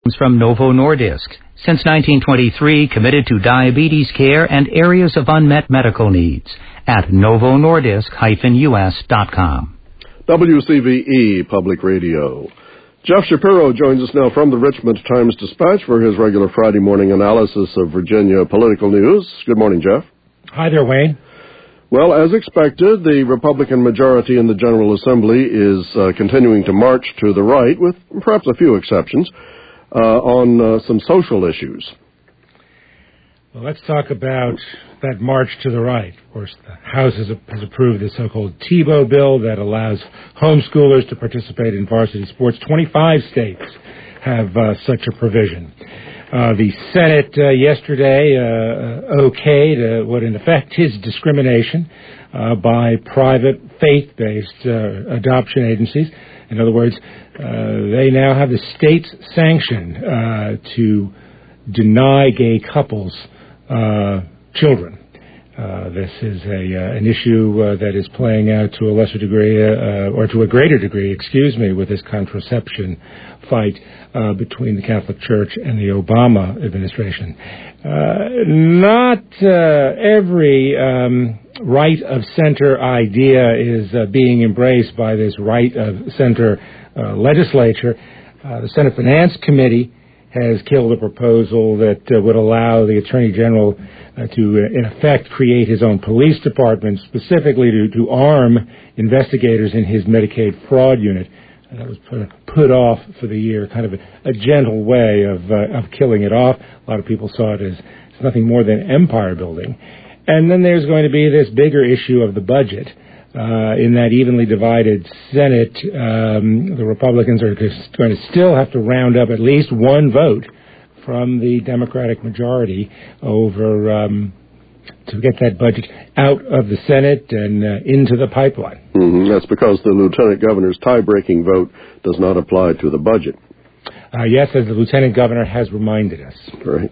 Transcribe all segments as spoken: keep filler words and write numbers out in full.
From Novo Nordisk. Since nineteen twenty-three, committed to diabetes care and areas of unmet medical needs. At novo nordisk dash u s dot com. W C V E Public Radio. Jeff Shapiro joins us now from the Richmond Times-Dispatch for his regular Friday morning analysis of Virginia political news. Good morning, Jeff. Hi there, Wayne. Well, as expected, the Republican majority in the General Assembly is uh, continuing to march to the right, with perhaps a few exceptions, uh, on uh, some social issues. Well, let's talk about that march to the right. Of course, the House has, has approved the so-called Tebow bill that allows homeschoolers to participate in varsity sports. twenty-five states have uh, such a provision. Uh, the Senate uh, yesterday uh, okayed uh, what in effect is discrimination uh, by private faith-based uh, adoption agencies. In other words, uh, they now have the state's sanction uh, to deny gay couples uh, children. Uh, this is a uh, an issue uh, that is playing out to a lesser degree, uh, or to a greater degree, excuse me, with this contraception fight uh, between the Catholic Church and the Obama administration. Uh, not uh, every um, right-of-center idea is uh, being embraced by this right-of-center uh, legislature. Uh, the Senate Finance Committee has killed a proposal that uh, would allow the Attorney General uh, to, uh, in effect, create his own police department, specifically to, to arm investigators in his Medicaid fraud unit. And that was put, put off for the year, kind of a, a gentle way of, uh, of killing it off. A lot of people saw it as it's nothing more than empire building. And then there's going to be this bigger issue of the budget. Uh, in that evenly divided Senate, um, the Republicans are going to still have to round up at least one vote from the Democratic majority over um, to get that budget out of the Senate and uh, into the pipeline. Mm-hmm. That's because the lieutenant governor's tie-breaking vote does not apply to the budget. Uh, yes, as the lieutenant governor has reminded us. Right.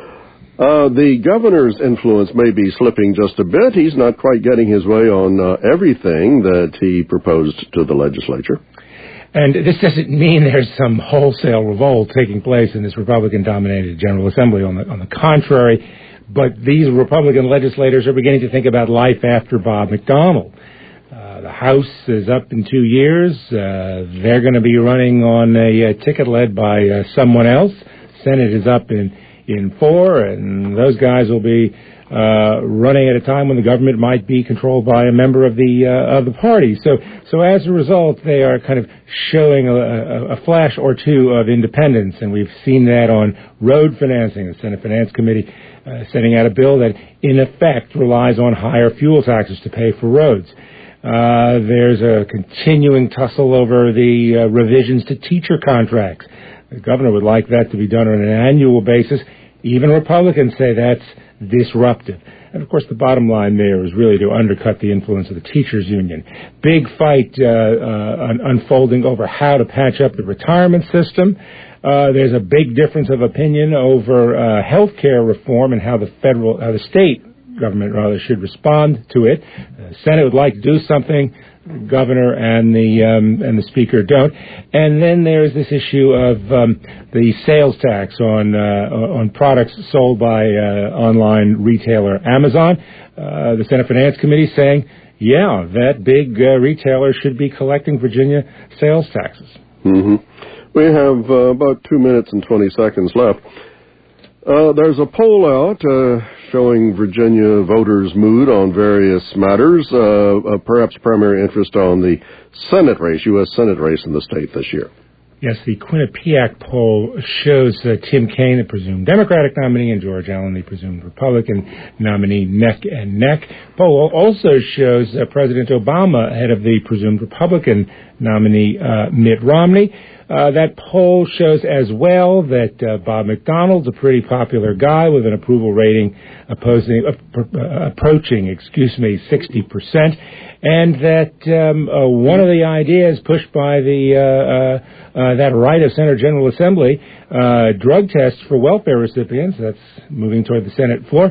Uh, the governor's influence may be slipping just a bit. He's not quite getting his way on uh, everything that he proposed to the legislature. And this doesn't mean there's some wholesale revolt taking place in this Republican-dominated General Assembly. On the, on the contrary, but these Republican legislators are beginning to think about life after Bob McDonnell. Uh, the House is up in two years. Uh, they're going to be running on a, a ticket led by uh, someone else. Senate is up in in four, and those guys will be uh, running at a time when the government might be controlled by a member of the uh, of the party. So, so as a result, they are kind of showing a, a, a flash or two of independence, and we've seen that on road financing. The Senate Finance Committee uh, sending out a bill that, in effect, relies on higher fuel taxes to pay for roads. Uh, there's a continuing tussle over the uh, revisions to teacher contracts. The governor would like that to be done on an annual basis. Even Republicans say that's disruptive. And, of course, the bottom line there is really to undercut the influence of the teachers' union. Big fight uh, uh, un- unfolding over how to patch up the retirement system. Uh, there's a big difference of opinion over uh, health care reform and how the federal, how the state government, rather, should respond to it. The Senate would like to do something. The governor and the um, and the speaker don't. And then there's this issue of um, the sales tax on uh, on products sold by uh, online retailer Amazon. Uh, the Senate Finance Committee saying, yeah, that big uh, retailer should be collecting Virginia sales taxes. Mm-hmm. We have uh, about two minutes and twenty seconds left. Uh, there's a poll out uh, showing Virginia voters' mood on various matters, uh, uh, perhaps primary interest on the Senate race, U S Senate race in the state this year. Yes, the Quinnipiac poll shows uh, Tim Kaine, the presumed Democratic nominee, and George Allen, the presumed Republican nominee, neck and neck. Poll also shows uh, President Obama ahead of the presumed Republican nominee, uh, Mitt Romney. Uh, that poll shows as well that uh, Bob McDonnell's a pretty popular guy with an approval rating opposing, uh, uh, approaching, excuse me, sixty percent, and that um, uh, one of the ideas pushed by the uh, uh, uh, that right of center General Assembly uh, drug tests for welfare recipients, that's moving toward the Senate floor,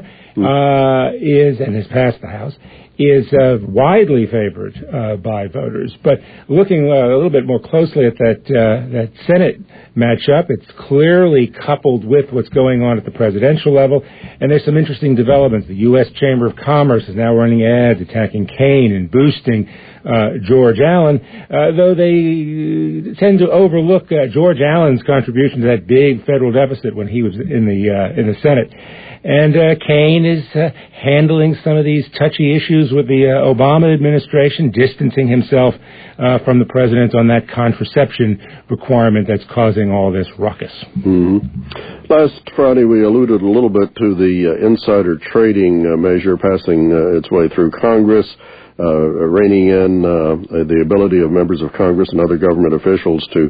uh, is, and has passed the House, is uh, widely favored uh, by voters. But looking uh, a little bit more closely at that uh, that Senate matchup, it's clearly coupled with what's going on at the presidential level, and there's some interesting developments. The U S Chamber of Commerce is now running ads attacking Kaine and boosting uh, George Allen, uh, though they tend to overlook uh, George Allen's contribution to that big federal deficit when he was in the uh, in the Senate. And uh, Kaine is uh, handling some of these touchy issues with the uh, Obama administration, distancing himself uh, from the president on that contraception requirement that's causing all this ruckus. Mm-hmm. Last Friday, we alluded a little bit to the uh, insider trading uh, measure passing uh, its way through Congress, uh, reining in uh, the ability of members of Congress and other government officials to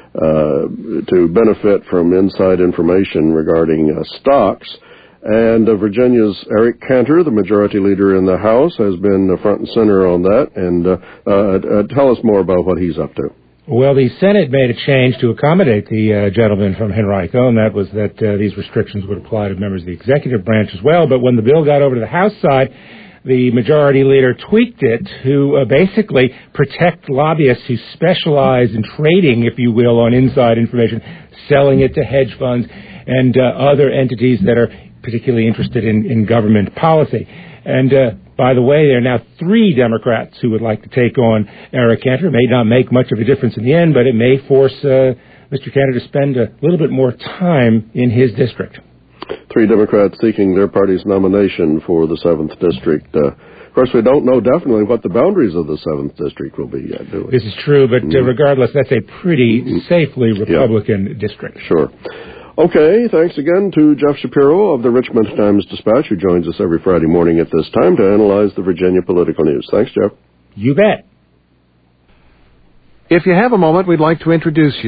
uh, to benefit from inside information regarding uh, stocks. And uh, Virginia's Eric Cantor, the majority leader in the House, has been uh, front and center on that. And uh, uh, uh, tell us more about what he's up to. Well, the Senate made a change to accommodate the uh, gentleman from Henrico, and that was that uh, these restrictions would apply to members of the executive branch as well. But when the bill got over to the House side, the majority leader tweaked it to uh, basically protect lobbyists who specialize in trading, if you will, on inside information, selling it to hedge funds and uh, other entities that are particularly interested in, in government policy. And uh, by the way, there are now three Democrats who would like to take on Eric Cantor. It may not make much of a difference in the end, but it may force uh, Mister Cantor to spend a little bit more time in his district. Three Democrats seeking their party's nomination for the seventh District. Uh, of course, we don't know definitely what the boundaries of the seventh District will be yet, do we? This is true, but uh, regardless, that's a pretty mm-hmm. safely Republican yeah. district. Sure. Okay, thanks again to Jeff Shapiro of the Richmond Times-Dispatch, who joins us every Friday morning at this time to analyze the Virginia political news. Thanks, Jeff. You bet. If you have a moment, we'd like to introduce you